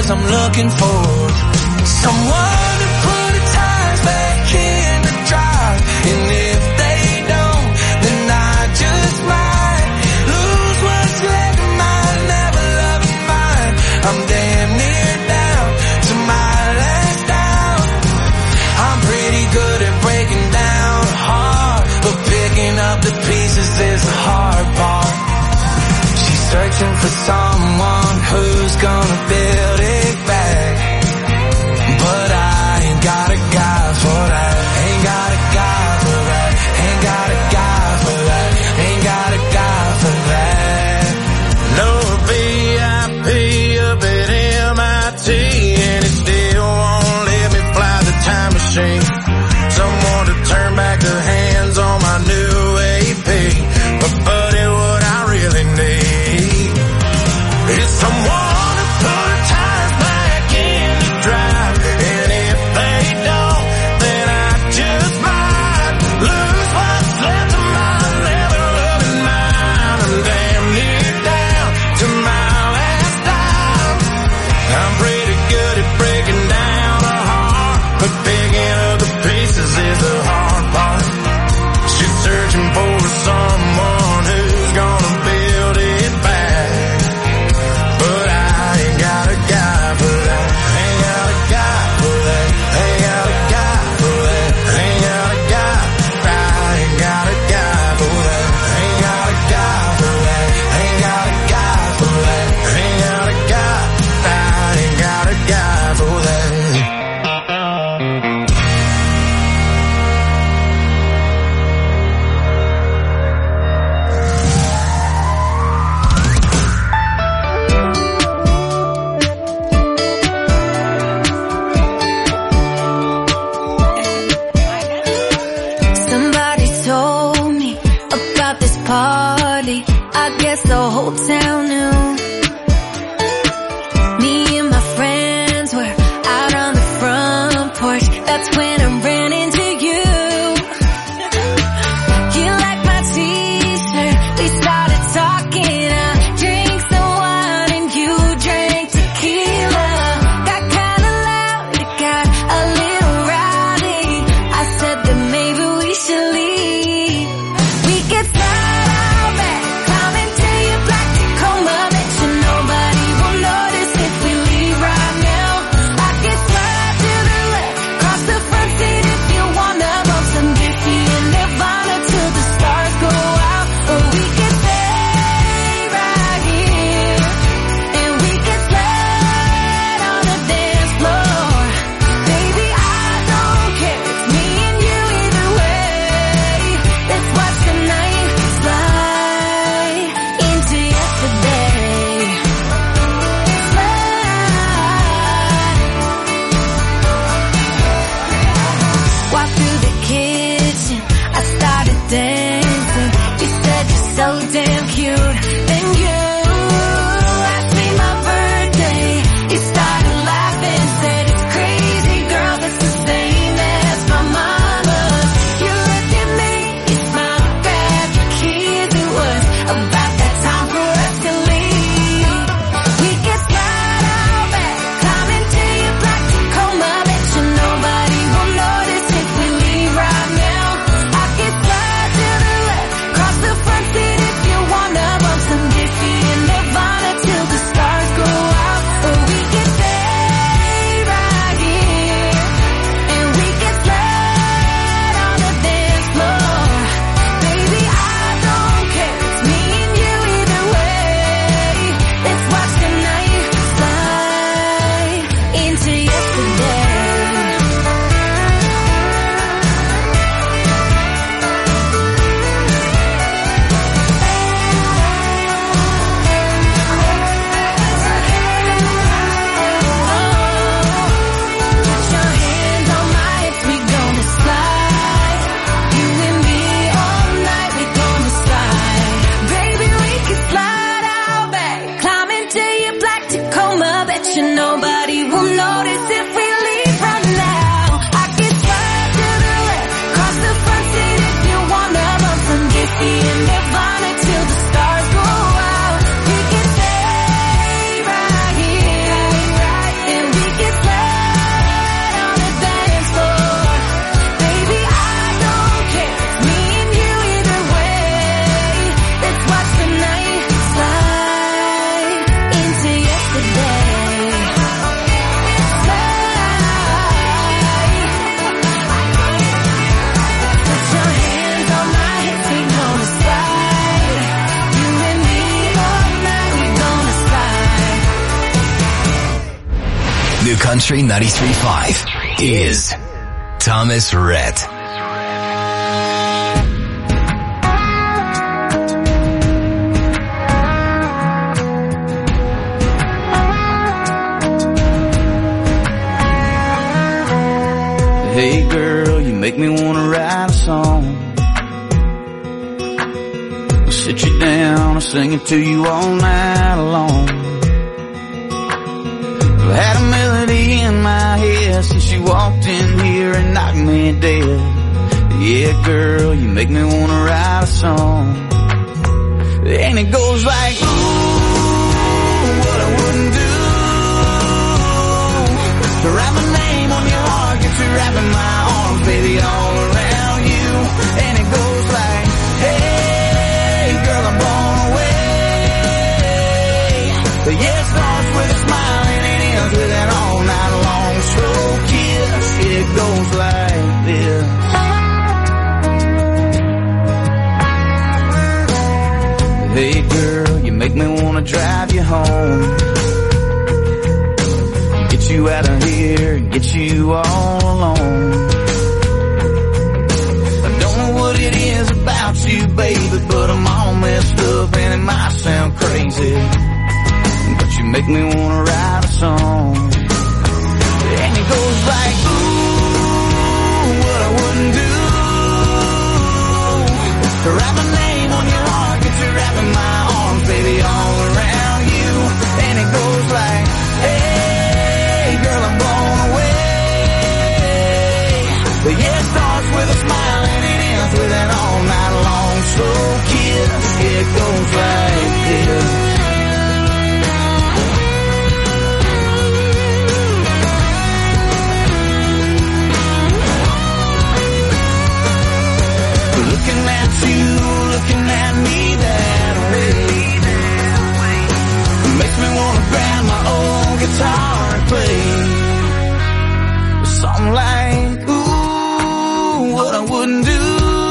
'cause I'm looking for someone to put the tires back in the drive. And if they don't, then I just might lose what's left of mine, never loving mine. I'm damn near down to my last down. I'm pretty good at breaking down hard, but picking up the pieces is the hard part. She's searching for someone who's gonna build it back, but I ain't got a guy for that. Ain't got a guy for that. Ain't got a guy for that. Ain't got a guy for that. No VIP up at MIT, and it still won't let me fly the time machine. Someone to turn back the hands on my new AP. But buddy, what I really need is someone to put the tires back in the drive. And if they don't, then I just might lose what's left of my never loving mine. I'm damn near down to my last dime. I'm pretty good at breaking down a heart, but picking up the pieces is the hard part. She's searching for someone who's gonna build it back, but I ain't got a guy for that. Ain't got a guy for that. Ain't got a guy for that. Ain't got a guy. I ain't got a guy for that. Ain't got a guy for that. Ain't got a guy for that. Ain't got a guy. I ain't got a guy for that. Somebody told me about this party. I guess the whole town knew. Me and my friends were out on the front porch. That's when I ran into you. You liked my t-shirt. We started talking. I drank some wine and you drank tequila. Got kinda loud, it got a little rowdy. I said that maybe we should leave. We could start out back, climbing till you're black and cold. Country 93.5 is Thomas Rhett. Hey girl, you make me wanna write a song. I'll sit you down and sing it to you all night long. I've had a melody in my head since you walked in here and knocked me dead. Yeah girl, you make me wanna write a song. And it goes like, ooh, what I wouldn't do to write my name on your heart, get you wrapping my arms, baby, all around you. And it goes like, hey, girl, I'm blown away. Yeah, it starts with a smile and it ends with an all-night long slow kiss. It goes like this. Hey, girl, you make me wanna drive you home. Get you out of here, get you all alone. I don't know what it is about you, baby, but I'm all messed up and it might sound crazy, but you make me wanna write a song. And it goes like, ooh, what I wouldn't do to write my name on your heart, get you wrapping my arms, baby, all around you. And it goes like, hey, girl, I'm blown away. Yeah, it starts with a smile and it ends with an all-night long slow kiss. It goes like this. Looking at you, looking at me that way, makes me wanna grab my old guitar and play something like, ooh, what I wouldn't do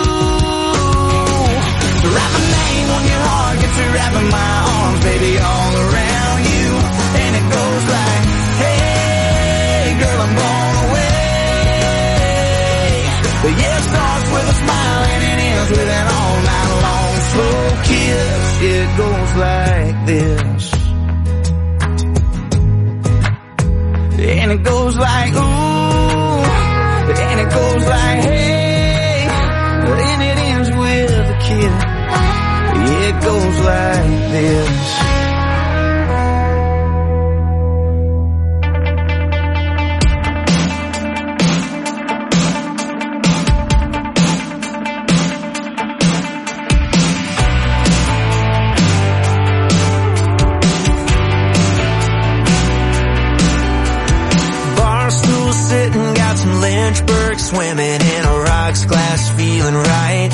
to write my name on your heart, get you wrapping my arms, baby, all around you. And it goes like, hey, girl, I'm blown away. Yeah, it starts with a smile and it ends with an all-night long slow kiss. It goes like this. And it goes like, ooh, and it goes like, hey, and it ends with a kiss. It goes like this. Swimming in a rocks glass, feeling right.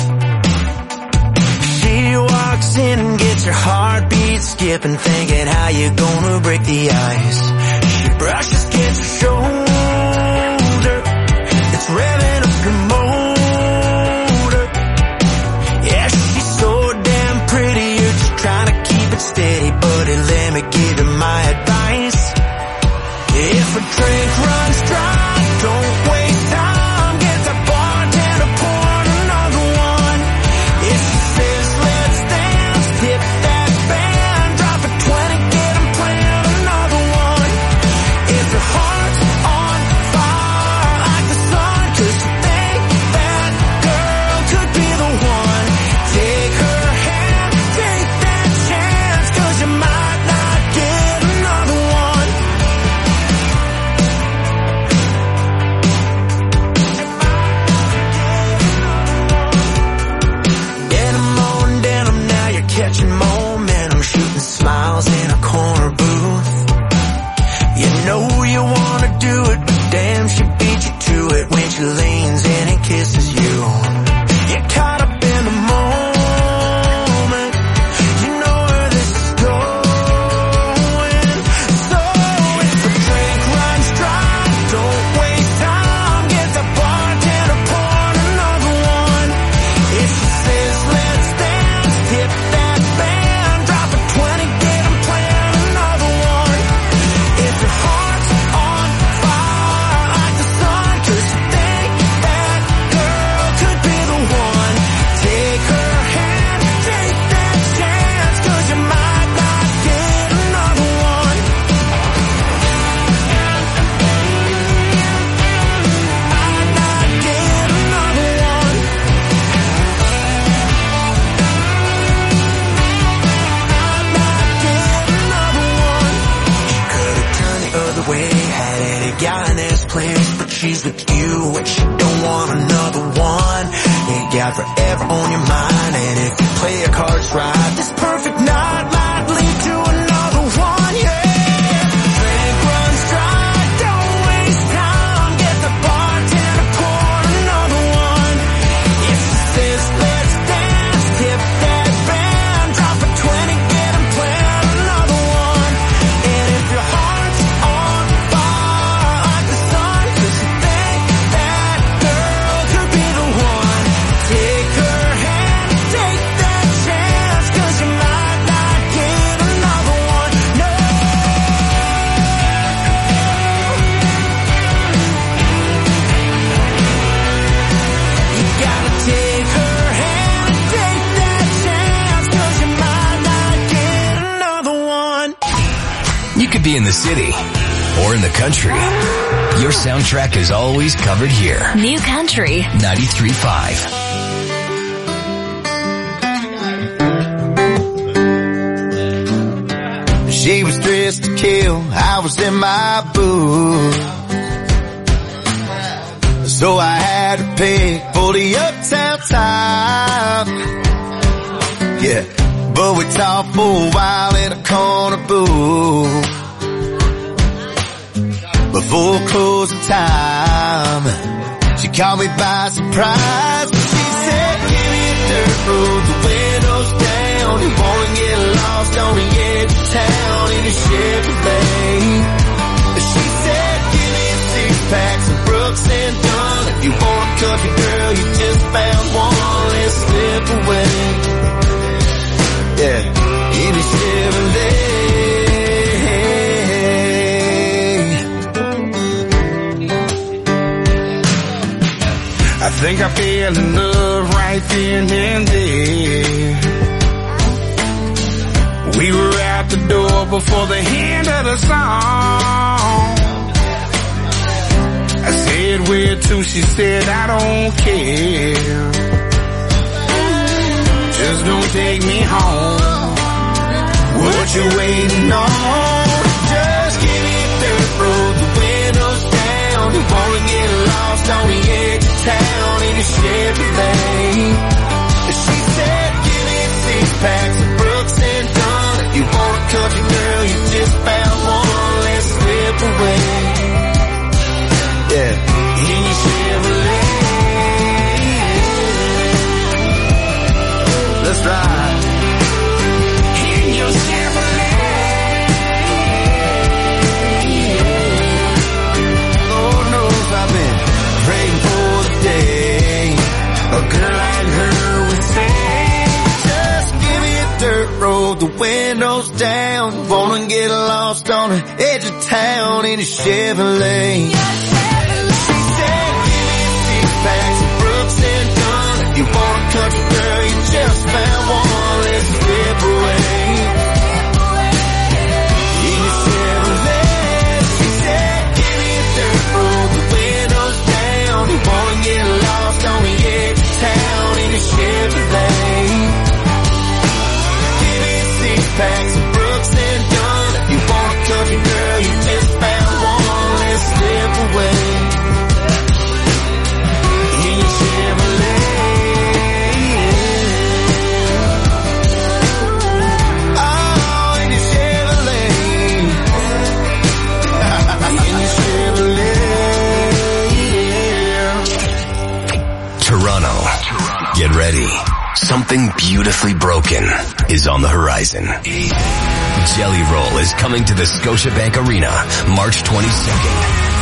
She walks in and gets her heartbeat skipping, thinking how you gonna break the ice. She brushes against her shoulder, it's revving up her motor. Yeah, she's so damn pretty, you're just trying to keep it steady, buddy, let me give you my advice. If a drink runs dry, don't waste time. she's with you and she don't want another one. Ain't got forever on your mind, and if you play your cards right, this perfect night might lead to another one, yeah. Drink runs dry, don't waste time, get the bartender pour another one. If she says let's dance, tip that band, drop a 20, get him playing another one. And if your heart's on fire like the sun, 'cause you think that girl could be the one, take her hand, take that chance, 'cause you might not get another one, no. You gotta take her hand, take that chance, 'cause you might not get another one. You could be in the city or in the country. Your soundtrack is always covered here. New Country. 93.5. She was dressed to kill, I was in my booth. So I had to pick for the uptown top. Yeah, but we talked for a while in a corner booth. Before closing time, she caught me by surprise. She said, give me a dirt road, the windows down. You wanna get lost on the edge of town in a Chevrolet. She said, give me 6 packs of Brooks and Dunn. If you want a country girl, you just found one. Let's slip away. Yeah, in a Chevrolet. I think I fell in love right then and there. We were out the door before the end of the song. I said, where to? She said, I don't care. Just don't take me home. What you waiting on? Just give me a dirt road, the windows down. You wanna get lost on the edge of town in a Chevrolet. She said, give me 6 packs of Brooks and Dunn. If you want a country girl, you just found one. Let's slip away. Yeah, in your Chevrolet. Let's ride. In your Chevrolet. Lord knows I've been praying for the day a girl like her would say, just give me a dirt road, the windows down. Wanna get lost on the edge of town in a Chevrolet. She said, give me 6 packs of Brooks and Dunn. If you want a country girl, you just found one. Let's slip away. In a Chevrolet. She said, give me a dirt road, the windows down. You wanna get lost on the edge of town in a Chevrolet. Give me 6 packs of Brooks and Dunn. If you want a country girl, you just found one. Let's slip away. In your Chevrolet. Oh, in your Chevrolet. In your Chevrolet. Toronto. Get ready. Something beautifully broken is on the horizon. Jelly Roll is coming to the Scotiabank Arena March 22nd.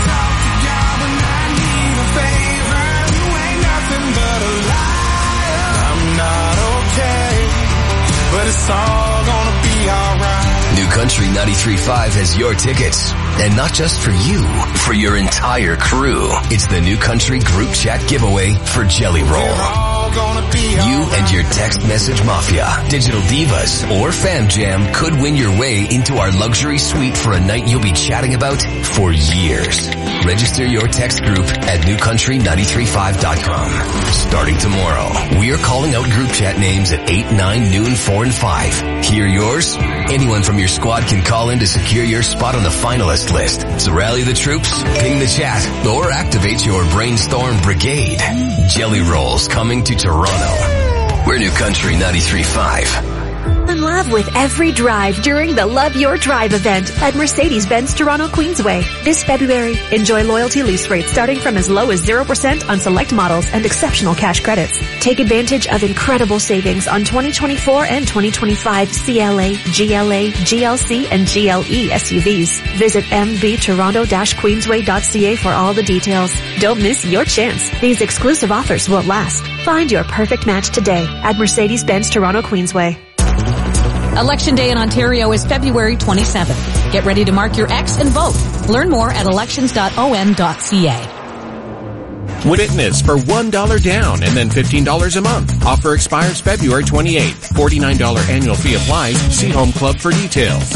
I'm not okay, but it's all gonna be alright. New Country 93.5 has your tickets. And not just for you, for your entire crew. It's the New Country Group Chat giveaway for Jelly Roll. You and your text message mafia, digital divas, or fam jam could win your way into our luxury suite for a night you'll be chatting about for years. Register your text group at newcountry935.com. Starting tomorrow, we are calling out group chat names at 8, 9, noon, 4, and 5. Hear yours? Anyone from your squad can call in to secure your spot on the finalist guest list. So rally the troops, ping the chat, or activate your brainstorm brigade. Jelly Rolls coming to Toronto. We're New Country 93.5. In love with every drive during the Love Your Drive event at Mercedes-Benz Toronto Queensway. This February, enjoy loyalty lease rates starting from as low as 0% on select models and exceptional cash credits. Take advantage of incredible savings on 2024 and 2025 CLA, GLA, GLC, and GLE SUVs. Visit mvtoronto-queensway.ca for all the details. Don't miss your chance. These exclusive offers won't last. Find your perfect match today at Mercedes-Benz Toronto Queensway. Election Day in Ontario is February 27th. Get ready to mark your X and vote. Learn more at elections.on.ca. Fitness for $1 down and then $15 a month. Offer expires February 28th. $49 annual fee applies. See Home Club for details.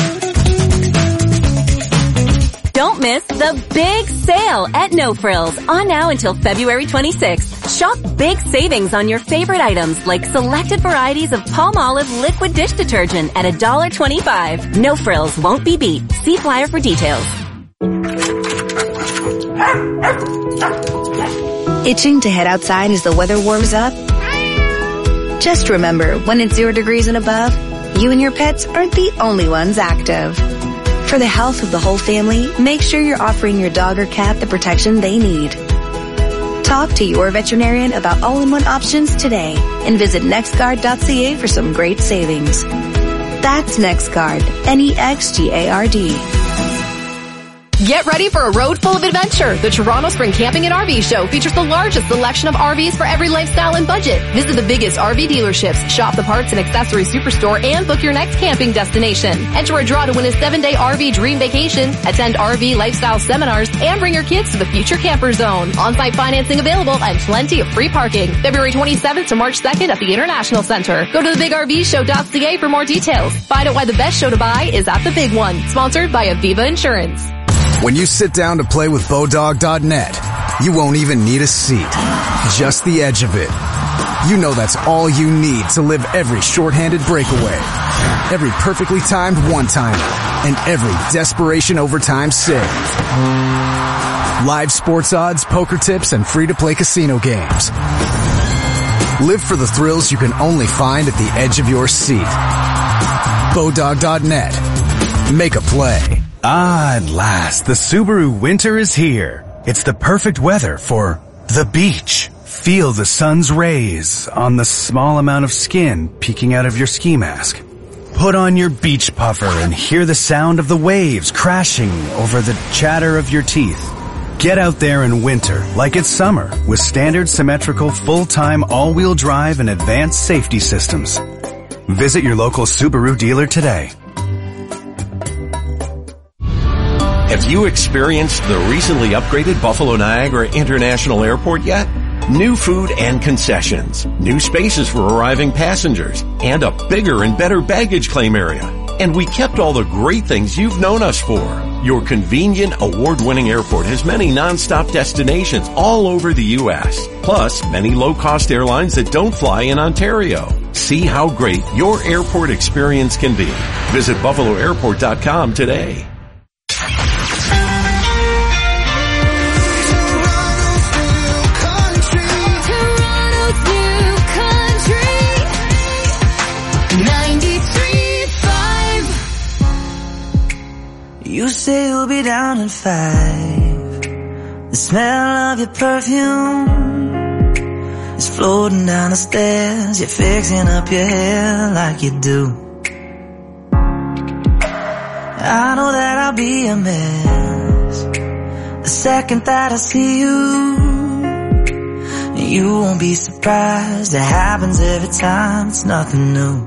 Don't miss the big sale at No Frills on now until February 26th. Shop big savings on your favorite items like selected varieties of Palmolive liquid dish detergent at $1.25. No Frills won't be beat. See flyer for details. Itching to head outside as the weather warms up? Just remember, when it's 0 degrees and above, you and your pets aren't the only ones active. For the health of the whole family, make sure you're offering your dog or cat the protection they need. Talk to your veterinarian about all-in-one options today and visit nextguard.ca for some great savings. That's NextGuard, NEXGARD. Get ready for a road full of adventure. The Toronto Spring Camping and RV Show features the largest selection of RVs for every lifestyle and budget. Visit the biggest RV dealerships, shop the parts and accessories superstore, and book your next camping destination. Enter a draw to win a 7-day RV dream vacation, attend RV lifestyle seminars, and bring your kids to the Future Camper Zone. On-site financing available and plenty of free parking. February 27th to March 2nd at the International Center. Go to thebigrvshow.ca for more details. Find out why the best show to buy is at the Big One. Sponsored by Aviva Insurance. When you sit down to play with Bodog.net, you won't even need a seat. Just the edge of it. You know that's all you need to live every shorthanded breakaway, every perfectly timed one-timer, and every desperation overtime save. Live sports odds, poker tips, and free-to-play casino games. Live for the thrills you can only find at the edge of your seat. Bodog.net. Make a play. Ah, at last, the Subaru winter is here. It's the perfect weather for the beach. Feel the sun's rays on the small amount of skin peeking out of your ski mask. Put on your beach puffer and hear the sound of the waves crashing over the chatter of your teeth. Get out there in winter like it's summer with standard symmetrical full-time all-wheel drive and advanced safety systems. Visit your local Subaru dealer today. Have you experienced the recently upgraded Buffalo Niagara International Airport yet? New food and concessions, new spaces for arriving passengers, and a bigger and better baggage claim area. And we kept all the great things you've known us for. Your convenient, award-winning airport has many non-stop destinations all over the U.S., plus many low-cost airlines that don't fly in Ontario. See how great your airport experience can be. Visit buffaloairport.com today. You say you'll be down in 5. The smell of your perfume is floating down the stairs. You're fixing up your hair like you do. I know that I'll be a mess the second that I see you. You won't be surprised. It happens every time. It's nothing new.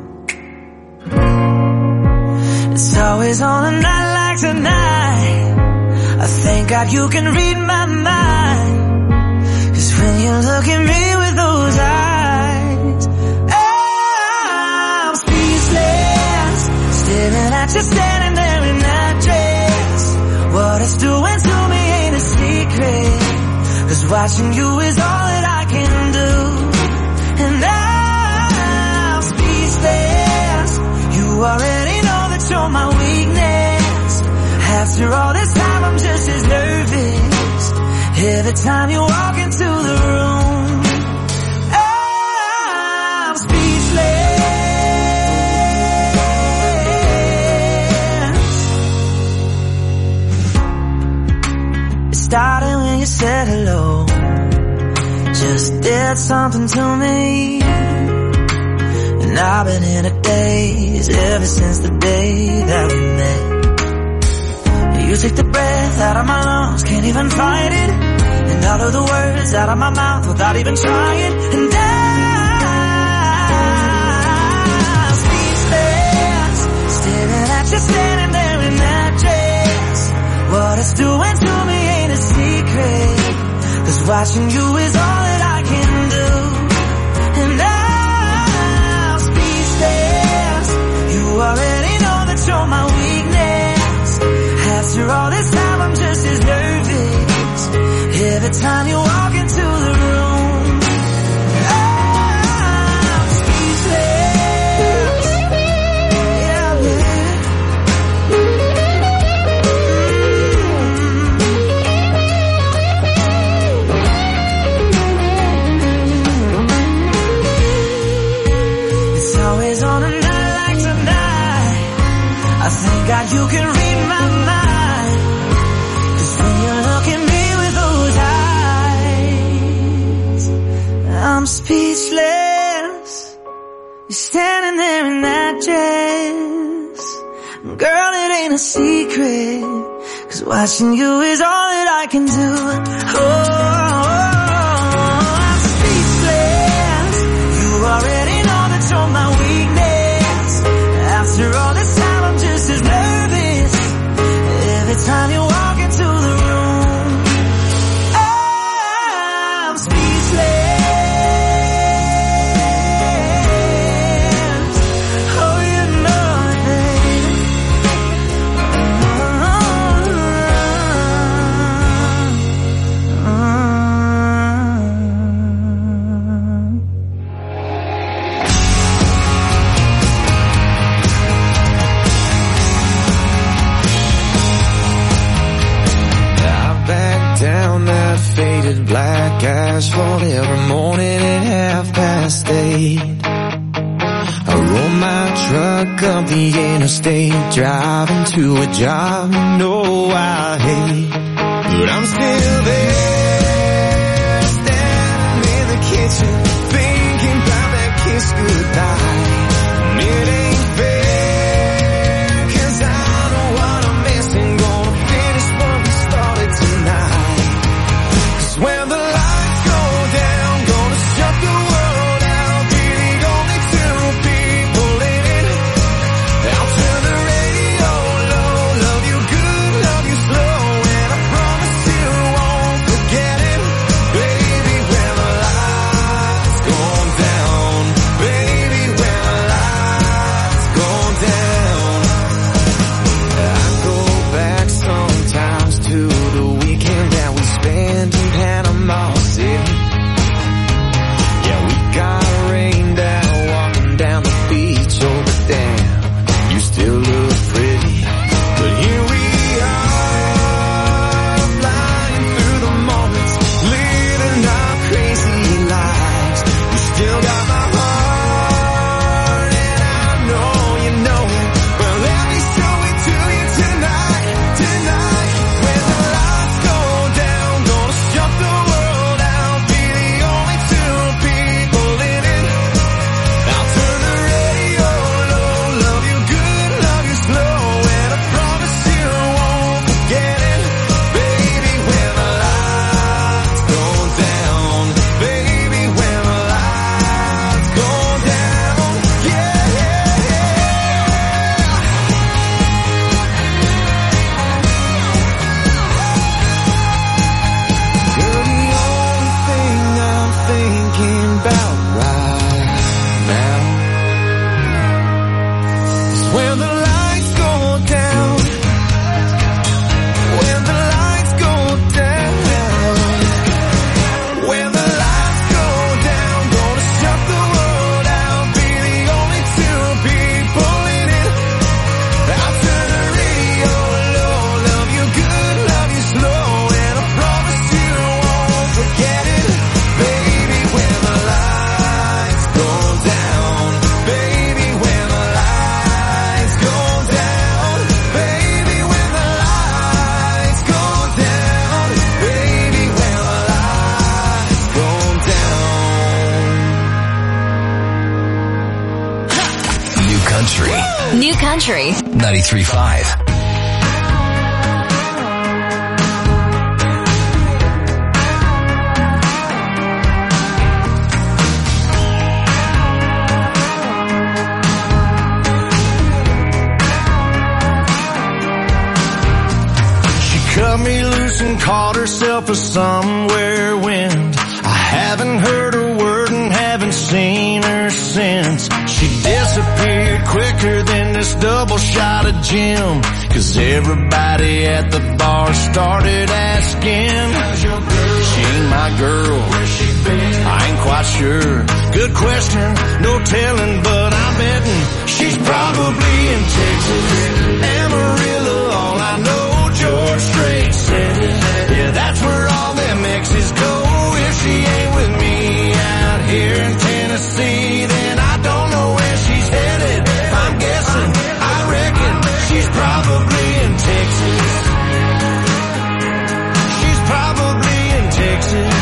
It's always on a night like tonight. I thank God you can read my mind. 'Cause when you look at me with those eyes, I'm speechless, staring at you standing there in that dress. What it's doing to me ain't a secret, 'cause watching you is all that I can do. And I'm speechless. You already know that you're my weakness. After all this I'm just as nervous every time you walk into the room. I'm speechless. It started when you said hello, just did something to me. And I've been in a daze ever since the day that we met. You took the breath out of my lungs, can't even fight it. And all of the words out of my mouth without even trying. And I'm speechless, staring at you standing there in that dress. What it's doing to me ain't a secret, 'cause watching you is all that I can do. And I'm speechless, you already know that you're my weakness. After all this time I'm just as nervous every time you walk into the room. I'm speechless. Yeah, It's always on a night like tonight, I thank God you can read my mind. 'Cause when you look at me with those eyes, I'm speechless. You're standing there in that dress. Girl, it ain't a secret, 'cause watching you is all that I can do. I'm speechless. You already know that you're my weakness. After all this time I'm just as nervous every time you walk into the room. I'm speechless. Oh, you know it, baby. Down that faded black asphalt every morning at 8:30. I roll my truck up the interstate, driving to a job you know I hate. But I'm still there, standing in the kitchen, thinking about that kiss goodbye. And it ain't fair, 'cause I know what I'm missing. Gonna finish what we started tonight. When the lights go down, gonna shut the world out, leaving only two people in it. I'll turn the radio low, love you good, love you slow, and I promise you won't New Country 93.5. Cut me loose and caught herself a somewhere wind. I haven't heard a word and haven't seen her since. She disappeared quicker than this double shot of gin. 'Cause everybody at the bar started asking, how's your girl? She ain't my girl. Where's she been? I ain't quite sure. Good question, no telling, but I'm betting she's probably in Texas. Amarillo, all I know. George Strait said it. Yeah, that's where all them exes go. If she ain't with me out here in Tennessee, then I don't know where she's headed. I'm guessing, I reckon she's probably in Texas. She's probably in Texas.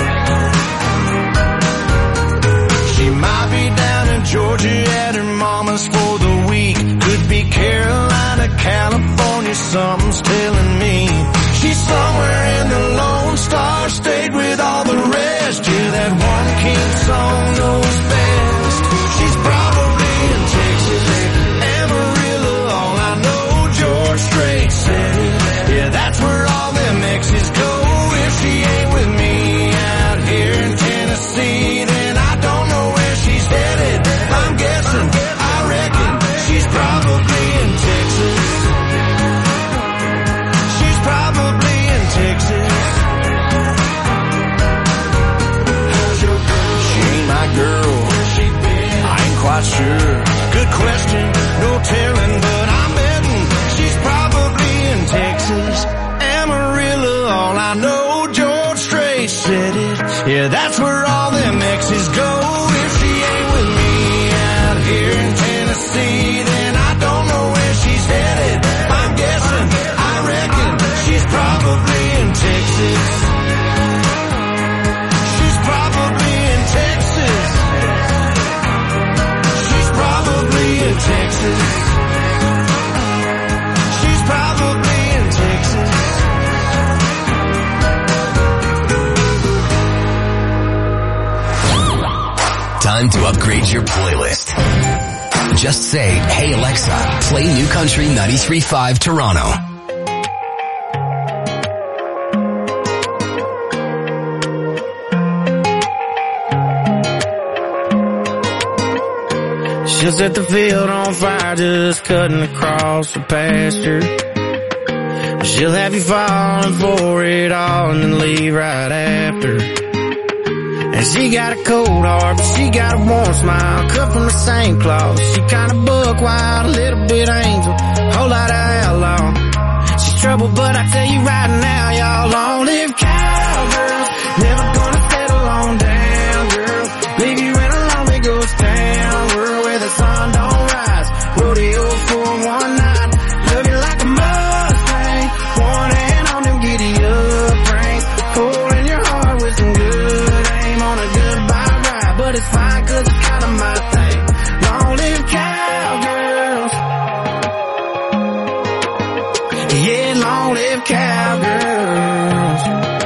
She might be down in Georgia at her mama's for the week. Could be Carolina, California, something's telling me. She's somewhere in the Lone Star State with all the rest. Yeah, that one King song knows best. She's probably in Texas. Amarillo, all I know, George Strait said it. Yeah, that's where all them exes go. If she ain't with me out here in Tennessee, then I don't know where she's headed. I'm guessing, I reckon she's probably in Texas. She's probably in Texas. She ain't my girl. I ain't quite sure. Good question, no telling, but I'm betting she's probably in Texas. Amarillo, all I know, George Strait said it. Yeah, that's where all them exes go. If she ain't with me out here in Tennessee, then I don't know where she's headed. I'm guessing, I reckon she's probably in Texas. She's probably in Texas. She's probably in Texas. She's probably in Texas. Time to upgrade your playlist. Just say, hey Alexa, play New Country 93.5 Toronto. She'll set the field on fire just cutting across the pasture. She'll have you falling for it all and then leave right after. And she got a cold heart, but she got a warm smile, cut from the same cloth. She kinda buck wild, a little bit angel, whole lot of outlaw. She's trouble, but I tell you right now, y'all, long-lived cowgirls, never gonna settle on down, girl. Leave you in a lonely ghost town, world where the sun don't rise. Rodeo for one night, love you like a Mustang, one hand on them giddy up reins, hole in your heart with some good aim on a goodbye ride. But it's fine 'cause it's kinda my thing. Long-lived cowgirls, yeah, long-lived cowgirls.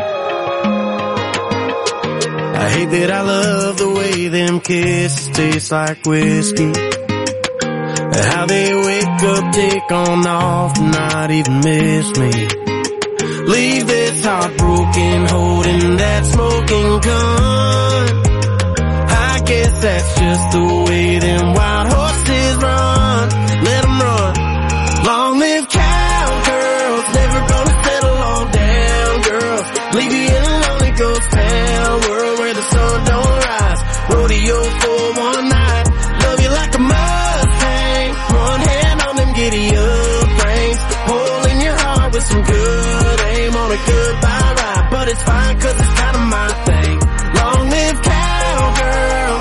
I hate that I love the way them kisses taste like whiskey. How they wake up, take on off, not even miss me. Leave this heartbroken, holding that smoking gun. I guess that's just the way them wild horses run. Let them run. Long-lived cowgirls, never gonna settle on down, girls. Leave you in a lonely ghost town, world where the sun don't rise. Rodeo for one night, love you like a Mustang, one hand on them giddy up reins, hole in your heart with some good aim on a goodbye ride. But it's fine 'cause it's kinda my thing. Long-lived cowgirls,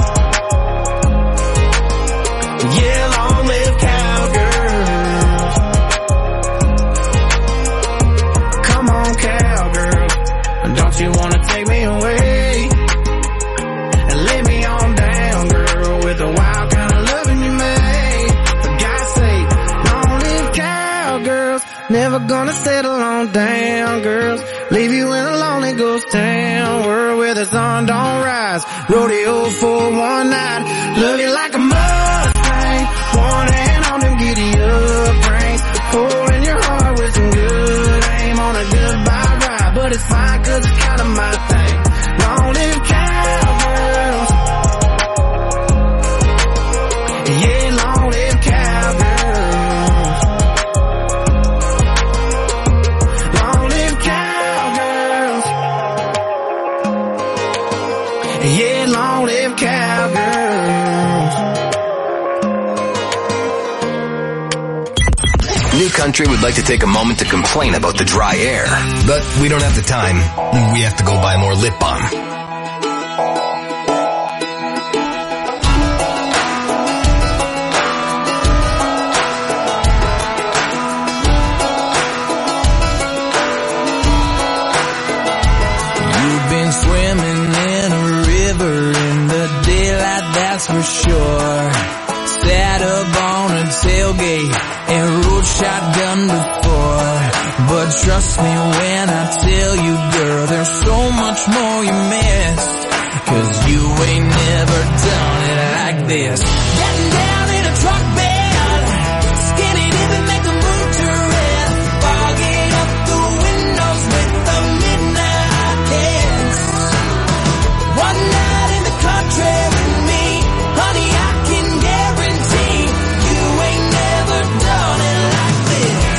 yeah, long-lived cowgirls. Come on, cowgirl, don't you wanna take me away and lay me on down, girl, with the wild kind of loving you made. For God's never gonna settle on down, girls. Leave you in a lonely ghost town, world where the sun don't rise. Rodeo for one night, love you like a Mustang. One hand on them giddy up reins, pour in your heart with some good aim on a goodbye ride. But it's fine 'cause it's kinda my thing. Long live cowgirls. Yeah, long live cowgirls. Long live cowgirls. Yeah, long live cowgirls. New Country would like to take a moment to complain about the dry air, but we don't have the time. We have to go buy more lip balm. You've been swimming in a river in the daylight, that's for sure. Sat up on a tailgate and rode shotgun before. But trust me when I tell you, girl, there's so much more you missed. 'Cause you ain't never done it like this. Getting down in a truck bed, skinny dipping, make the mood turn, fogging up the windows with the midnight kiss. One night in the country with me, honey, I can guarantee you ain't never done it like this.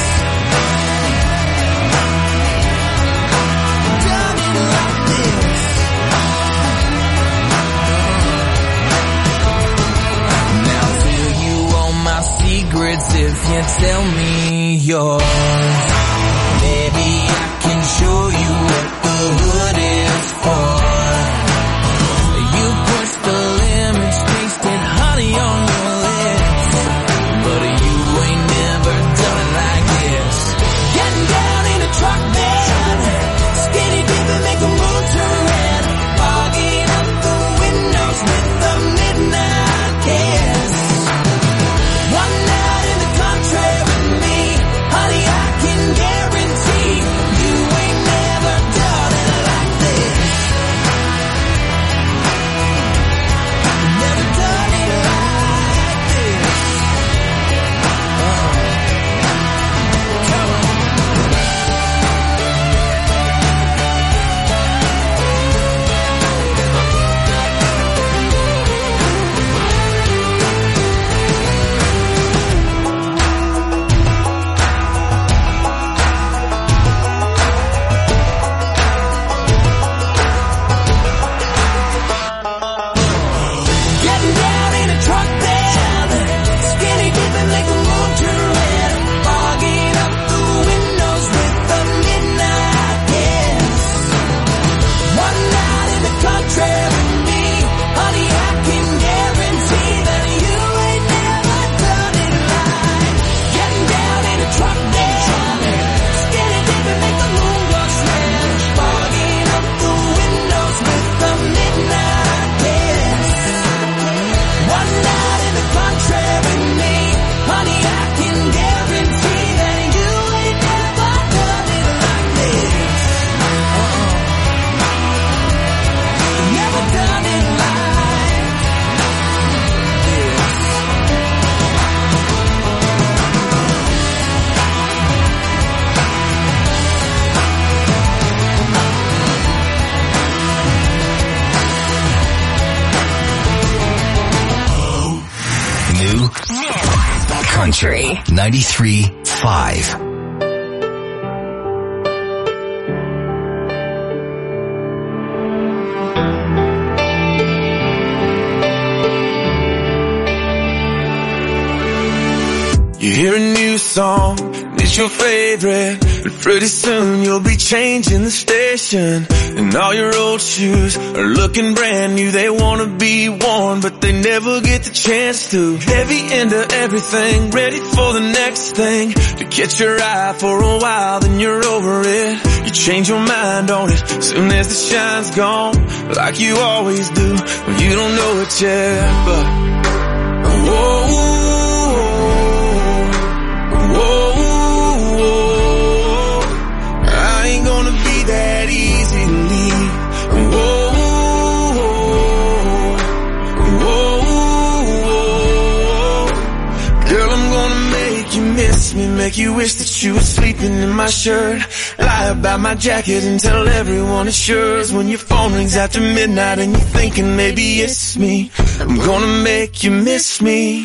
Done it like this. Now feel you on my secrets if you tell me yours. Maybe I can show you what the hood is for. You push the lemons, tasted honey on your lips, but you ain't never done it like this. Getting down in a truck bed, skinny dipping, make a mood turn red, fogging up the windows with the midnight kiss. One night in the country with me, honey, I can guarantee you ain't never done it like this. Never done it like this. Come on. Getting down in a truck bed, skinny dipping, make a mood turn red, fogging up the windows with the midnight kiss. One night in the country with me, honey, I can guarantee that you ain't never done it right. Getting down in a truck bed, skinny dipping, make the moon glow red, fogging up the windows with the midnight kiss. One night in the country with me, honey, I can guarantee that you ain't never done it like this. Never done it like this. New Country 93.5. You hear a new song, it's your favorite, but pretty soon you'll be changing the station. And all your old shoes are looking brand new. They wanna be worn, but they never get the chance to. Heavy into everything, ready for the next thing. To catch your eye for a while, then you're over it. You change your mind on it, soon as the shine's gone. Like you always do, when you don't know it yet. But, whoa, whoa, whoa. me, make you wish that you were sleeping in my shirt. Lie about my jacket and tell everyone it's yours. When your phone rings after midnight and you're thinking maybe it's me, I'm gonna make you miss me.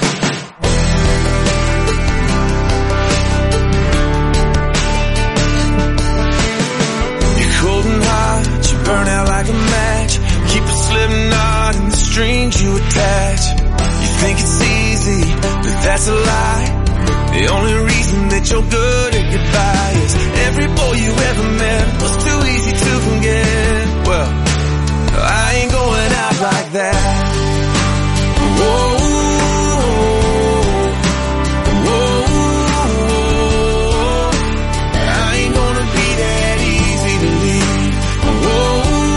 You're cold and hot, you burn out like a match. Keep a slip knot in the strings you attach. You think it's easy, but that's a lie. The only reason that you're good at goodbye is every boy you ever met was too easy to forget. Well, I ain't going out like that. Whoa, whoa, I ain't gonna be that easy to leave. Whoa,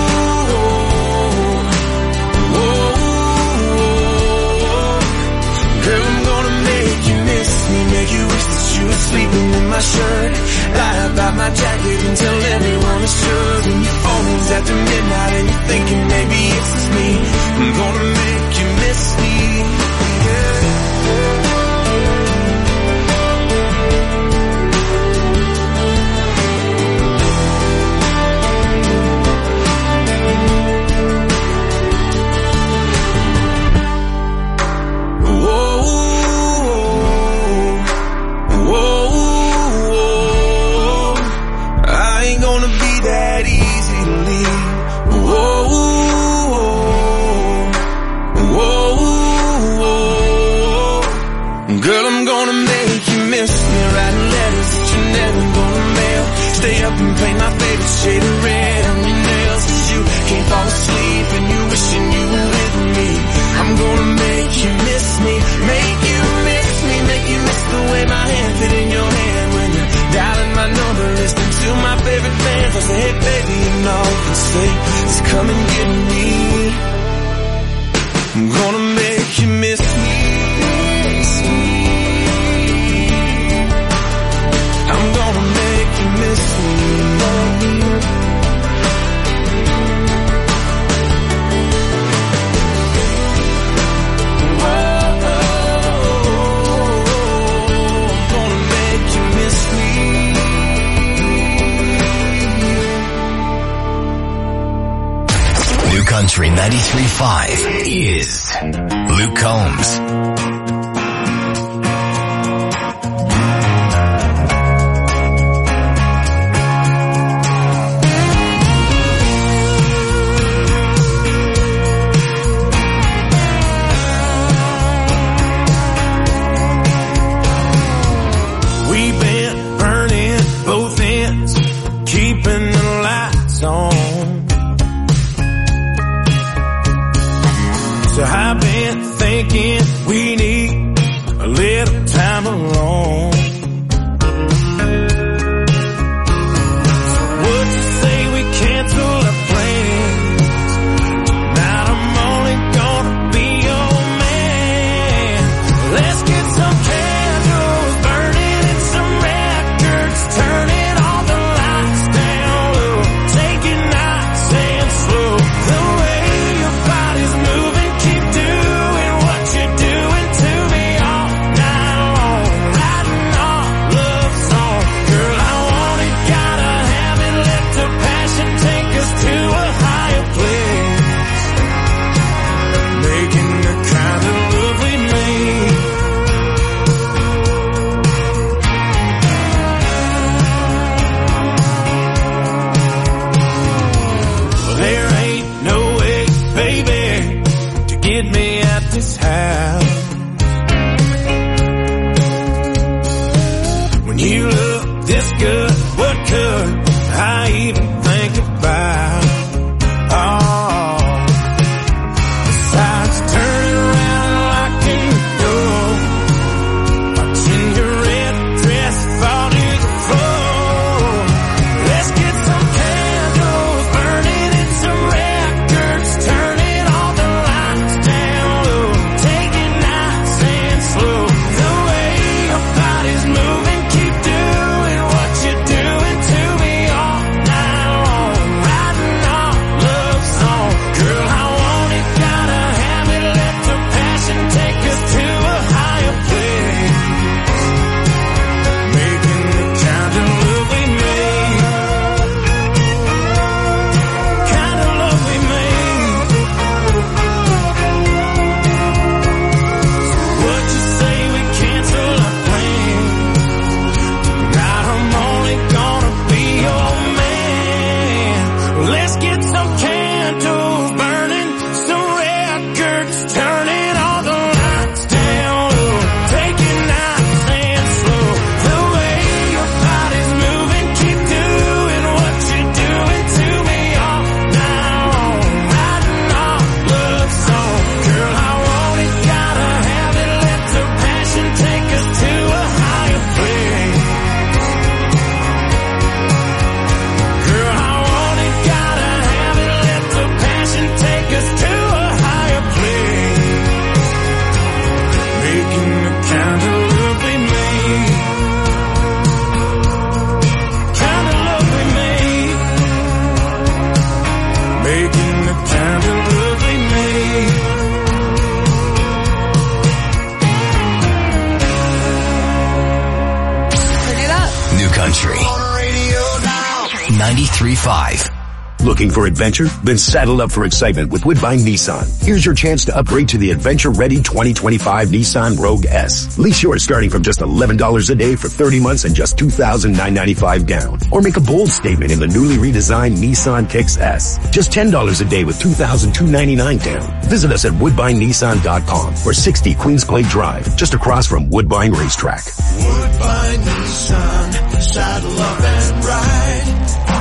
girl, I'm gonna make you miss me, make you wish that you were sleeping in my shirt. Lie about my jacket and tell everyone it's yours. When your phone rings after midnight and you're thinking maybe it's just me, I'm gonna make you miss me. Girl, I'm gonna make you miss me, writing letters that you're never gonna mail. Stay up and paint my favorite shade of red on your nails, 'cause you can't fall asleep and you wishing you were with me. I'm gonna make you miss me, make you miss me, make you miss the way my hand fit in your hand when you're dialing my number, listening to my favorite band. I say, hey baby, you know, and say, just come and get me. I'm gonna make you miss me. I'm gonna make you miss me. I'm gonna make you miss me. New Country 93.5 is Luke Combs. So I've been thinking we need a little time alone. So would you say we cancel our plans? Tonight I'm only gonna be your man. Let's get some candles burning and some records, turning all the lights down low. Take it nice and slow. The way your body's moving, keep doing what you're doing to me all night long. Riding 93.5. Looking for adventure? Then saddle up for excitement with Woodbine Nissan. Here's your chance to upgrade to the adventure-ready 2025 Nissan Rogue S. Lease yours starting from just $11 a day for 30 months and just $2,995 down. Or make a bold statement in the newly redesigned Nissan Kicks S. Just $10 a day with $2,299 down. Visit us at WoodbineNissan.com or 60 Queens Glade Drive, just across from Woodbine Racetrack. Woodbine Nissan, saddle up and ride.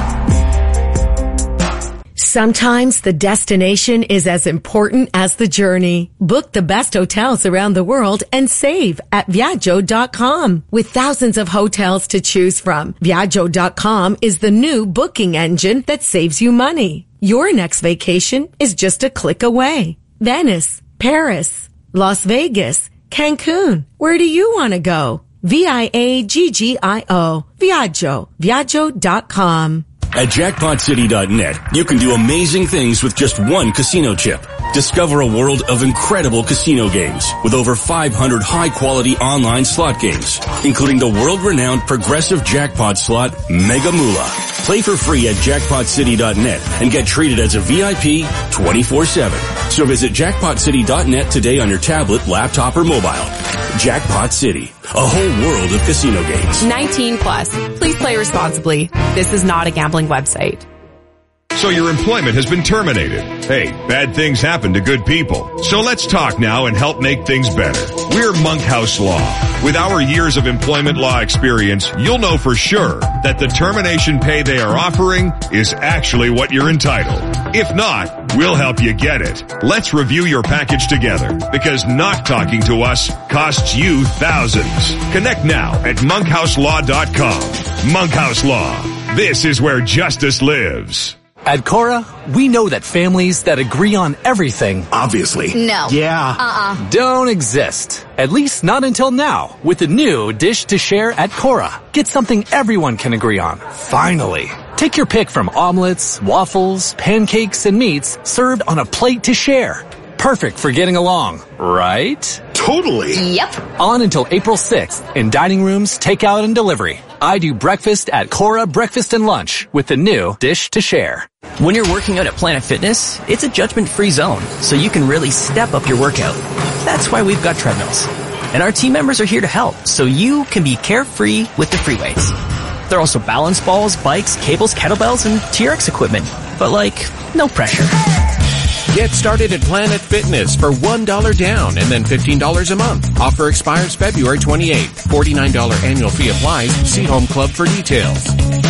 Sometimes the destination is as important as the journey. Book the best hotels around the world and save at Viaggio.com. With thousands of hotels to choose from, Viaggio.com is the new booking engine that saves you money. Your next vacation is just a click away. Venice, Paris, Las Vegas, Cancun. Where do you want to go? Viaggio. Viaggio. Viaggio.com. At JackpotCity.net, you can do amazing things with just one casino chip. Discover a world of incredible casino games with over 500 high-quality online slot games, including the world-renowned progressive jackpot slot Mega Moolah. Play for free at JackpotCity.net and get treated as a VIP 24/7. So visit JackpotCity.net today on your tablet, laptop, or mobile. Jackpot City, a whole world of casino games. 19 plus. Please play responsibly. This is not a gambling website. So your employment has been terminated. Hey, bad things happen to good people. So let's talk now and help make things better. We're Monkhouse Law. With our years of employment law experience, you'll know for sure that the termination pay they are offering is actually what you're entitled. If not, we'll help you get it. Let's review your package together, because not talking to us costs you thousands. Connect now at monkhouselaw.com. Monkhouse Law. This is where justice lives. At Cora, we know that families that agree on everything, obviously, No. yeah, don't exist. At least not until now, with the new Dish to Share at Cora. Get something everyone can agree on. Finally. Take your pick from omelets, waffles, pancakes, and meats served on a plate to share. Perfect for getting along, right? Totally. Yep. On until April 6th in dining rooms, takeout, and delivery. I do breakfast at Cora Breakfast and Lunch with the new Dish to Share. When you're working out at Planet Fitness, it's a judgment-free zone, so you can really step up your workout. That's why we've got treadmills. And our team members are here to help, so you can be carefree with the free weights. There are also balance balls, bikes, cables, kettlebells, and TRX equipment. But no pressure. Get started at Planet Fitness for $1 down and then $15 a month. Offer expires February 28th. $49 annual fee applies. See Home Club for details.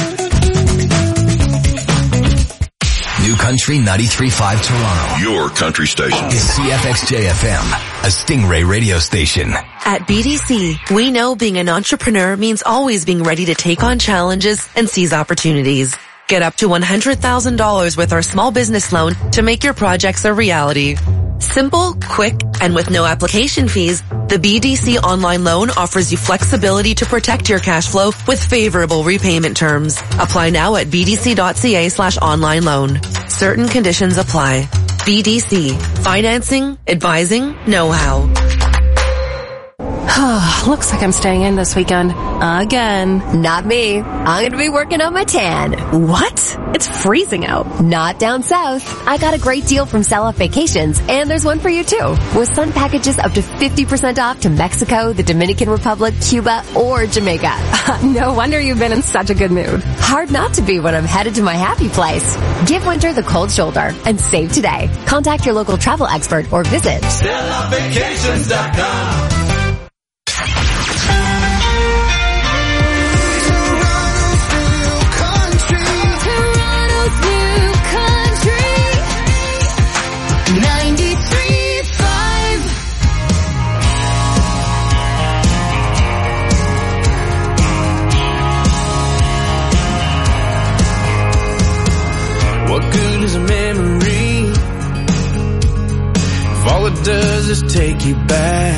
New Country 93.5 Toronto. Your country station. Is CFXJ-FM, a Stingray radio station. At BDC, we know being an entrepreneur means always being ready to take on challenges and seize opportunities. Get up to $100,000 with our small business loan to make your projects a reality. Simple, quick, and with no application fees, the BDC online loan offers you flexibility to protect your cash flow with favorable repayment terms. Apply now at bdc.ca/online loan. Certain conditions apply. BDC. Financing, advising, know-how. Looks like I'm staying in this weekend. Again. Not me. I'm going to be working on my tan. What? It's freezing out. Not down south. I got a great deal from Sell Off Vacations, and there's one for you too. With sun packages up to 50% off to Mexico, the Dominican Republic, Cuba, or Jamaica. No wonder you've been in such a good mood. Hard not to be when I'm headed to my happy place. Give winter the cold shoulder and save today. Contact your local travel expert or visit SellOffVacations.com. What good is a memory if all it does is take you back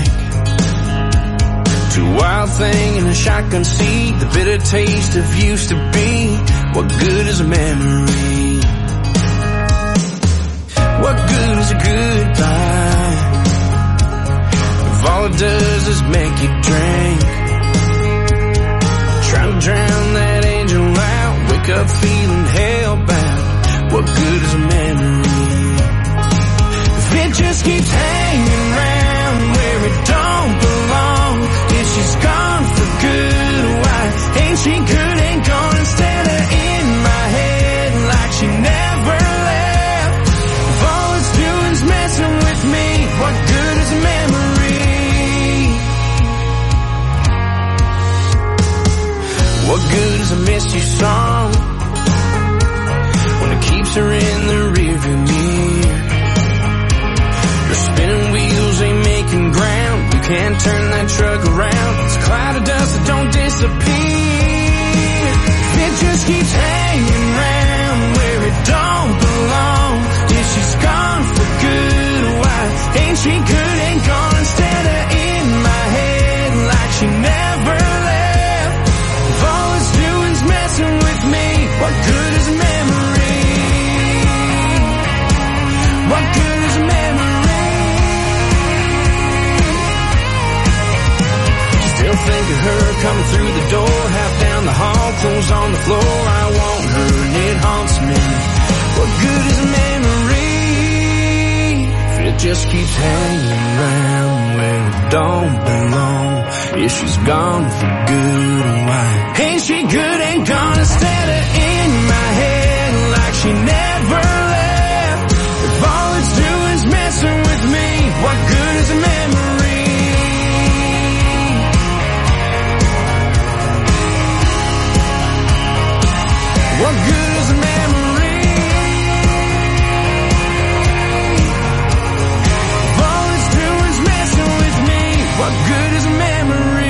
to a wild thing in a shotgun seat, the bitter taste of used to be? What good is a memory? What good is a goodbye if all it does is make you drink? Trying to drown that angel out, wake up feeling heavy. keeps hanging around where it don't belong. Yeah, she's gone for good. Why ain't she good? Ain't gone instead of in my head like she never left. If all it's doing's messing with me, what good is a memory? What good is a miss you song when it keeps her in the rearview mirror? Your spinning wheels ain't making ground. You can't turn that truck around. It's a cloud of dust that don't disappear. It just keeps hanging around where it don't belong. Yeah, she's gone for good. Why ain't she good? Ain't gone instead of in my head like she never left. If all it's doing's messing with me, what good is a memory? What good is a memory? Still think of her coming through the door, half down the hall, clothes on the floor. I want her and it haunts me. What good is a memory if it just keeps hanging around where it don't belong? Yeah, she's gone for good. Why ain't she good? Ain't gone instead of in my head like she never left. If all it's doing's messing with me, what good is a memory? What good is a memory? If all it's doing's messing with me, what good is a memory?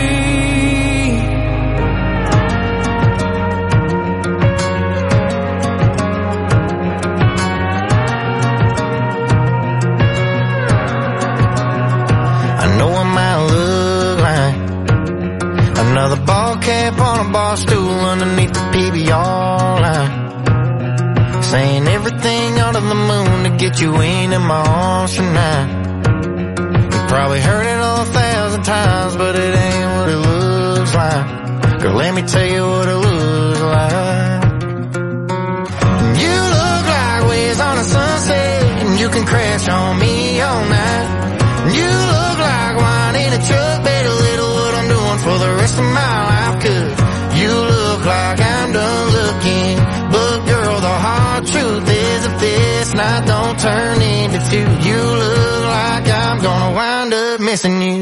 I know I might look like another ball cap on a bar stool underneath the PBR line, saying everything under the moon to get you into my arms tonight. You probably heard it 1,000 times, but it ain't what it looks like. Girl, let me tell you what it looks like. You look like waves on a sunset, and you can crash on me all night. You look like wine in a truck, better little what I'm doing for the rest of my life. Cause you look like I'm done looking, but girl, the hard truth is if this night don't turn into two, you look like I'm gonna wind up missing you.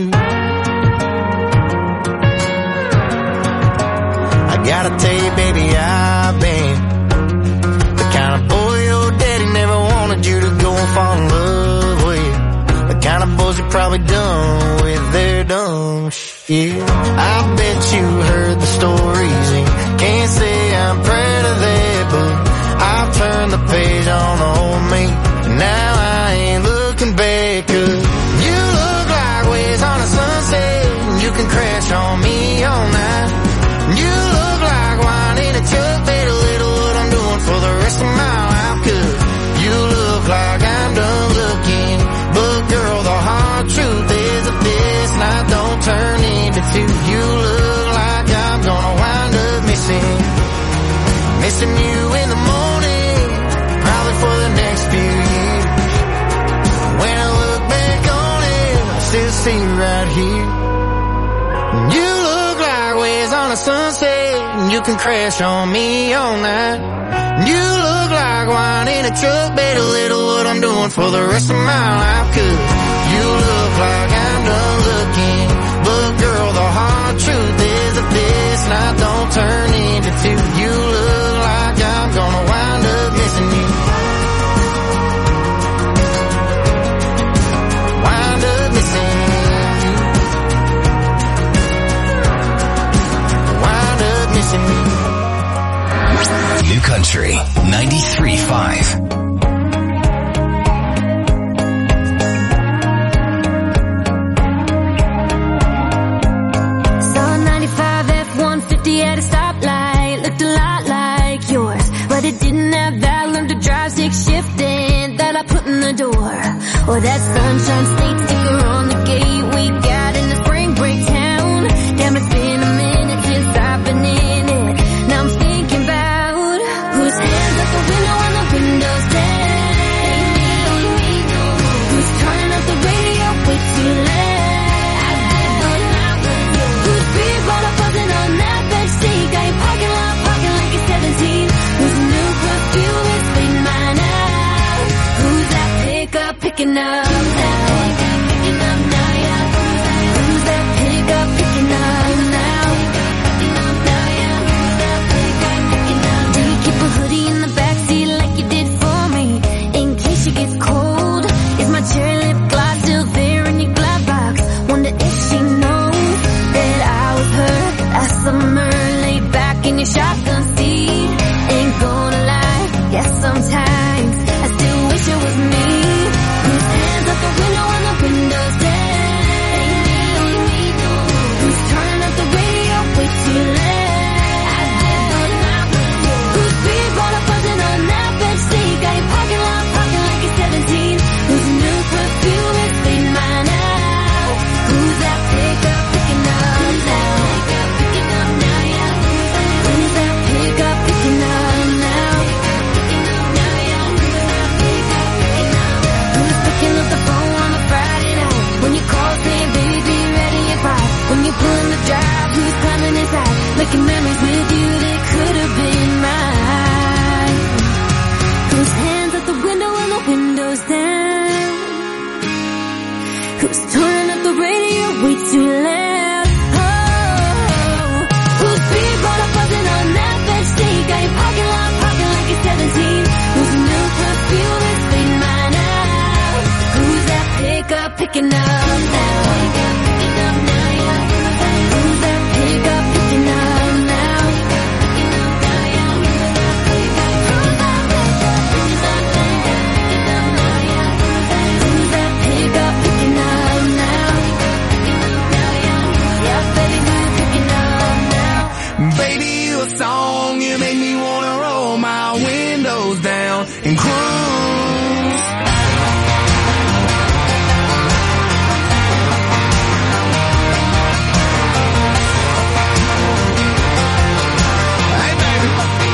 I gotta tell you, baby, I've been the kind of boy your daddy never wanted you to go and fall in love with. The kind of boys you probably done with their dumb shit. I bet you heard the stories and can't say I'm proud of that, but I've turned the page on old me, and now I ain't looking back. Cause you look like waves on a sunset, and you can crash on me all night. You look like wine in a truck, better little what I'm doing for the rest of my life. Cause you look like I'm done looking, but girl, the hard truth is if this night don't turn into two, you look like I'm gonna wind up missing you in the morning, probably for the next few years. When I look back on it, I still see you right here. You look like waves on a sunset, and you can crash on me all night. You look like wine in a truck, better little what I'm doing for the rest of my life. Cause you look like I'm done looking, but girl, the hard truth is if this night don't turn into two, you look like I'm gonna wind up missing you. Wind up missing you. Wind up missing you. New Country 93.5. At a stoplight, looked a lot like yours, but it didn't have that learn to drive stick shifting that I put in the door, or that sunshine state sticker on the gate we got in the spring break town. Damn, it's been a minute since I've been in it. Now I'm thinking about whose hands up the window when the window's down, who's turning up the picking up now? Picking up now, yeah. Who's that pickup picking up now? Picking up now, yeah. Who's that pickup picking up? Do you keep a hoodie in the backseat like you did for me, in case she gets cold? Is my cherry lip gloss still there in your glove box? Wonder if she knows that I was her last summer, laid back in your shotgun seat. Ain't gonna lie, yes, sometimes I still wish it was me. Whose hands out the window when the window's down? Ain't me, no. Who's turning up the radio way too loud? I did, but not with you. Whose speedboat buzzing on that bench seat? Got your parking lot parking like you're 17. Whose new perfume is fading mine out? Who's that pickup picking up now? Picking up now, yeah. Who's that pickup picking up now? Picking up now, yeah. Who's that pickup picking up? Who's picking up the phone on a Friday night when you call saying, baby, be ready at 5? When you pull in the drive, who's climbing inside, making memories with you that could have been mine? Whose hands out the window when the window's down? Who's turning up the radio way too loud? Oh, whose speedboat buzzing on that bench seat? Got your parking lot parking like you're 17. Whose new perfume is fading mine out? Who's that pickup picking up now? Picking up now, yeah. Who's that pickup picking up now? Picking up now, yeah. Who's that pickup? Who's that pickup picking up now? Who's that pickup picking up now? Picking up now, yeah. Yeah, baby, who's picking up now? Baby, you a song, you make me wanna roll my windows down and cruise. Hey, baby.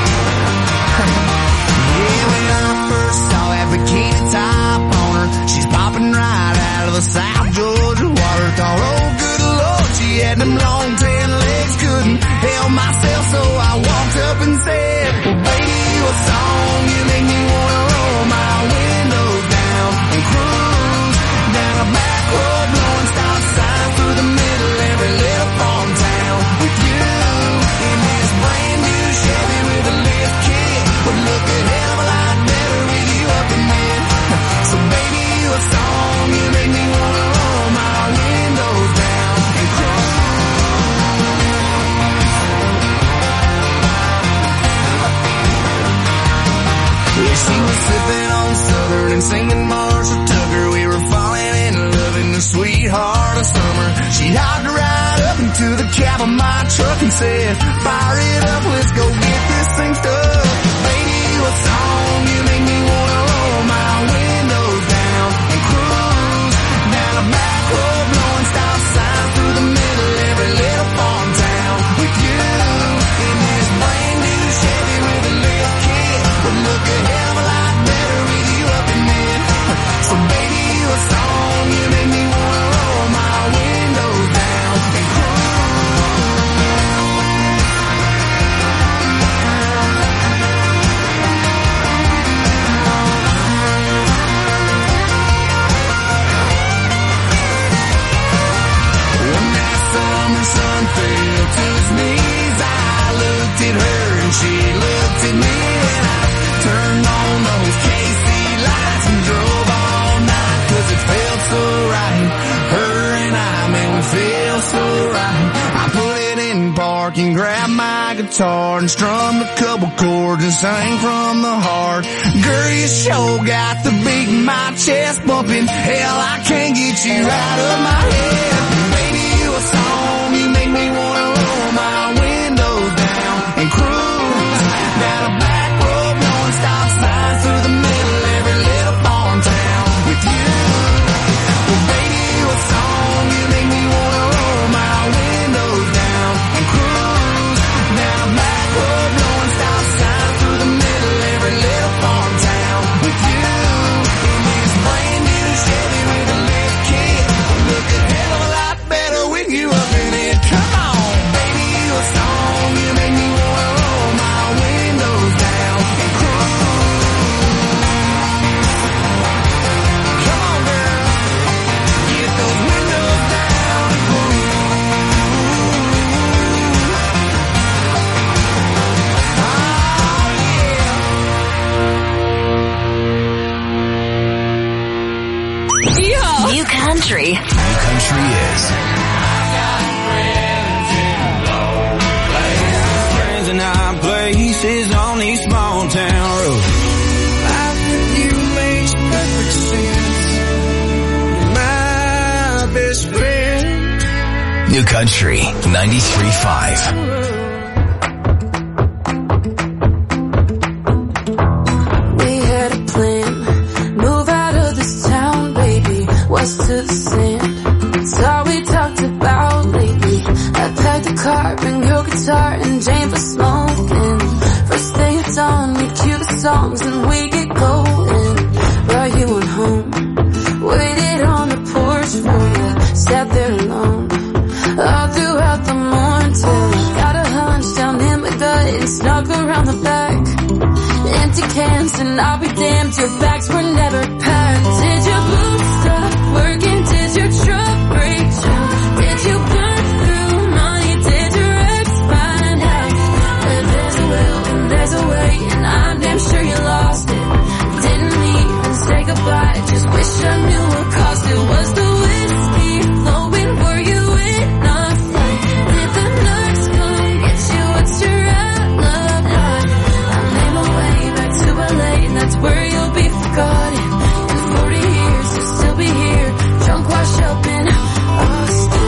Yeah, when I first saw that bikini top on her, she's popping right out of the South Georgia water. Thought, oh, good Lord, she had them long tan legs, couldn't help myself, so I walked up and said, well, baby, you a song, you make me wanna roll my windows down and cruise down a back road, blowing stop signs through the middle every little farm town with you in this brand new Chevy with a lift kit. Would look a hell of a lot better with you up in it. So baby, you a song, you make me wanna roll my windows down and cruise. Yeah, she was sipping on Southern and singing Marshall Tucker. We were falling in love in the sweetheart of summer. She hopped right up into the cab of my truck and said, fire it up, let's go get this thing stuck. Baby, you a song, you make me wanna roll my windows down and cruise down a back road, blowing stop signs through the middle every little farm town with you in this brand new Chevy with a lift kit. Would look a hell of a lot better with you up in it. So baby, you a song, you make me wanna roll my windows down and cruise. When that summer sun fell to his knees, I looked at her and she looked at me, and I turned on those KC lights and drove all night, 'cause it felt so right. Her and I, man, we feel so right. I put it in park and grabbed my guitar and strummed a couple chords and sang from the heart. Girl, you sure got the beat in my chest bumping. Hell, I can't get you out of my head. Baby, you a song, you make me wanna roll my windows down and cruise down a back road, blowing stop signs through the middle every little farm town with you. Well, baby, you a song, you make me wanna roll my windows down and cruise down a back road, blowing stop signs through the middle every little farm town with you in this brand new Chevy with a lift kit. Look at hell Yeehaw. New Country. New Country is Friends in high places on these small town roads. Life with you makes perfect sense. My best friend. New Country 93.5. West to the sand, it's all we talked about lately. I packed a car, bring your guitar and Jane for smoking. First thing it's on, we cue the songs and we get going. Brought you on home, waited on the porch for you, sat there alone all throughout the morning till I got a hunch down in my gut and snuck around the back. Empty cans and I'll be damned, your bags were never packed. Did your boots stop working? Did your truck break down? Did you burn through money? Did your ex find out? But there's a will and there's a way, and I'm damn sure you lost it. Didn't even say goodbye, just wish I knew what caused it. Was the whiskey flowing? Were you enough? Did the nurse come get you? What's your outlook like? I made my way back to LA, and that's where you'll be forgotten. In 40 years you'll still be here, drunk, washed up in Austin.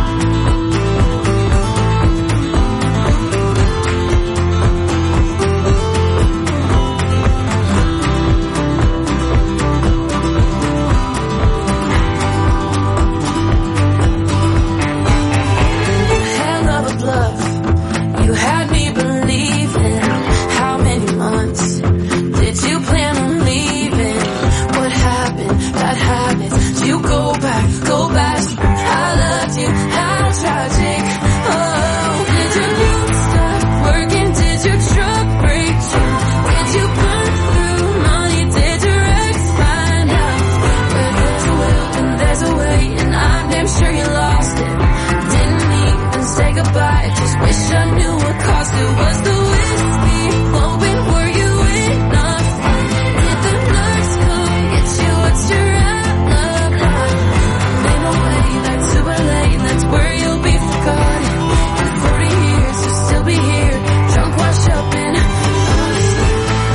Hell of a bluff, you had me believing. How many months did you plan on leaving? What happened? Bad habits. You go back. I loved you. How tragic. Oh, did your boots stop working? Did your truck break down? Did you burn through money? Did your ex find out? But there's a will and there's a way, and I'm damn sure you lost it. Didn't even say goodbye, just wish I knew what caused it. Was the whiskey flowing? Were you enough? Did the nurse come get you? What's your outlook like? I made my way back to LA, and that's where you'll be forgotten. In 40 years you'll still be here, drunk, washed up in Austin.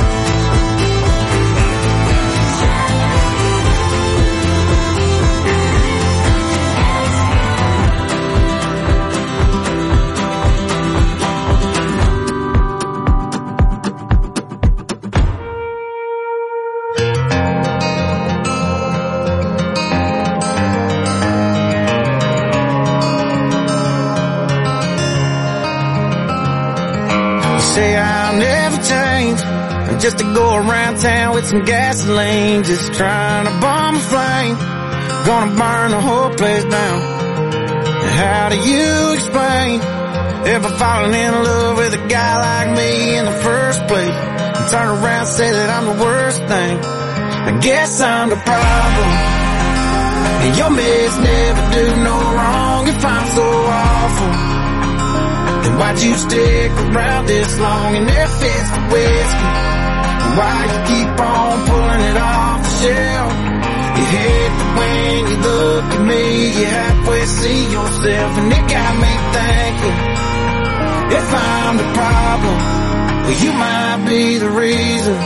Say I'll never change, I'm just to go around town with some gasoline, just trying to bomb a flame, gonna burn the whole place down. How do you explain ever falling in love with a guy like me in the first place, and turn around and say that I'm the worst thing? I guess I'm the problem, and your mess never do no wrong. If I'm so awful, then why'd you stick around this long? And if it's the whiskey, then why you keep on pulling it off the shelf? You hate that when you look at me, you halfway see yourself, and it got me thinking, if I'm the problem, well, you might be the reason.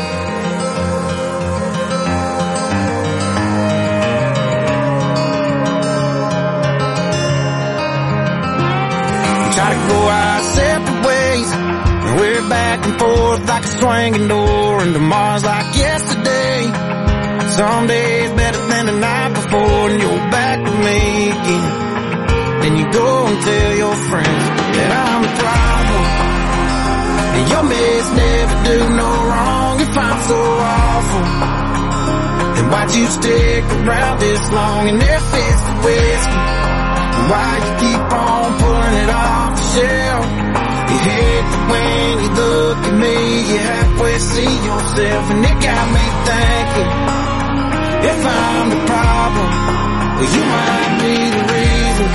Try to go our separate ways, and we're back and forth like a swinging door, and tomorrow's like yesterday. Some days better than the night before, and you're back with me again. Then you go and tell your friends that I'm the problem, and your mess never do no wrong. If I'm so awful, then why'd you stick around this long? And if it's the whiskey, why you keep on pulling it off the shelf? You hate that when you look at me, you halfway see yourself, and it got me thinking, if I'm the problem, well, you might be the reason.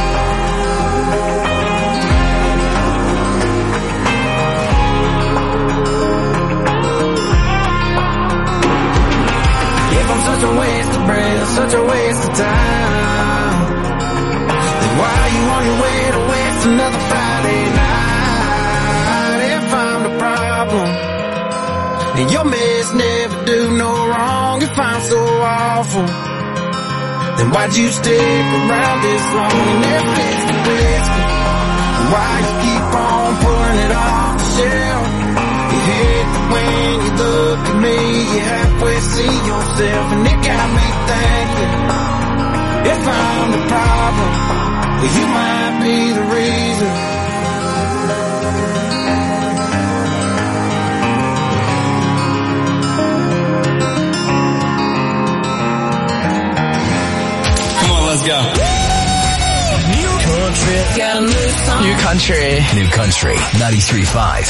If I'm such a waste of breath, such a waste of time. Then why are you on your way to waste another Friday night? If I'm the problem and your mates never do no wrong, if I'm so awful, then why'd you stick around this long and never fix the whiskey? And why you keep on pulling it off the shelf? You hate that when you look at me, you halfway see yourself, and it got me thinking, if I'm the problem, well, you might be the reason. Let's go. New country. Got a new song. New country. New country. 93.5.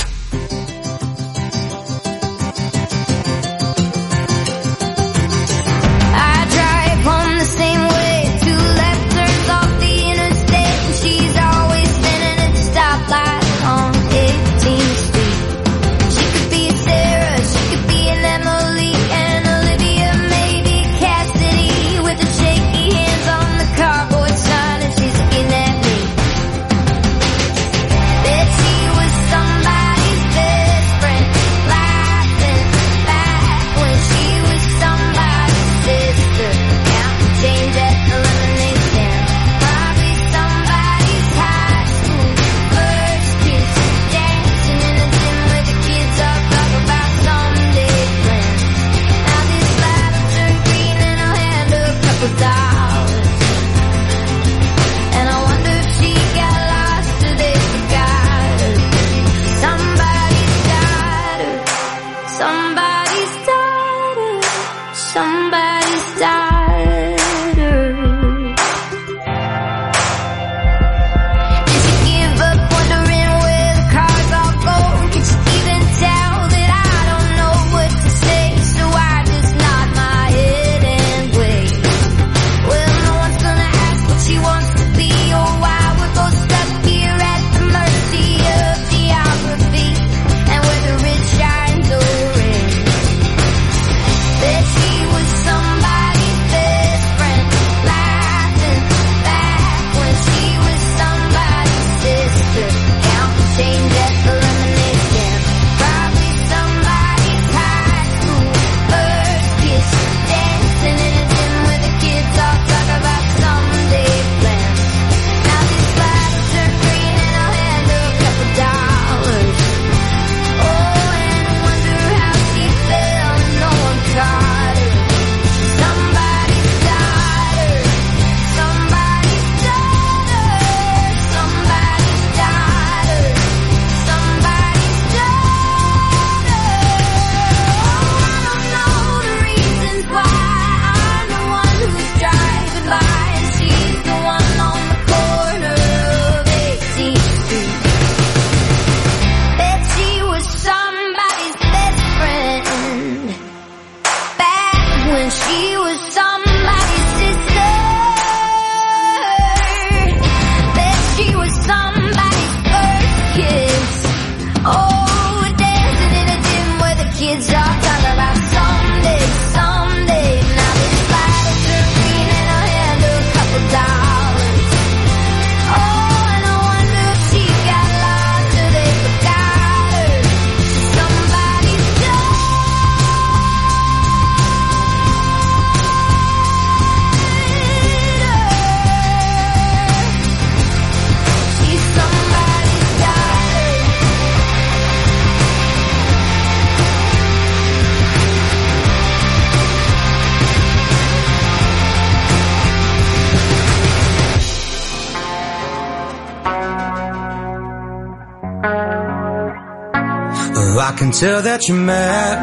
I can tell that you're mad,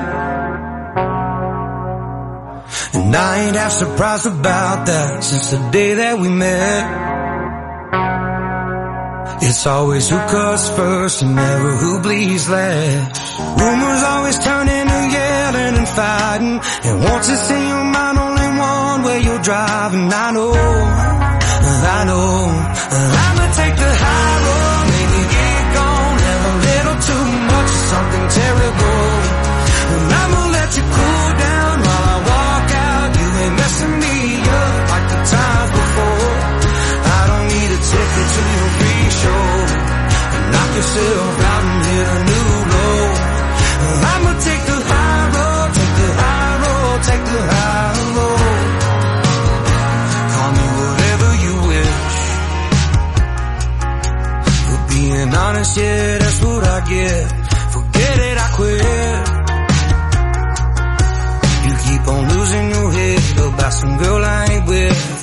and I ain't half surprised about that. Since the day that we met, it's always who cuts first and never who bleeds last. Rumors always turn into yelling and fighting, and once it's in your mind, only one way you're driving. I know I'ma take the high road, maybe get gone, have a little too much of something terrible, and I'ma let you cool down while I walk out. You ain't messing me up. promise, yeah, that's what I get. Forget it, I quit. You keep on losing your head about some girl I ain't with.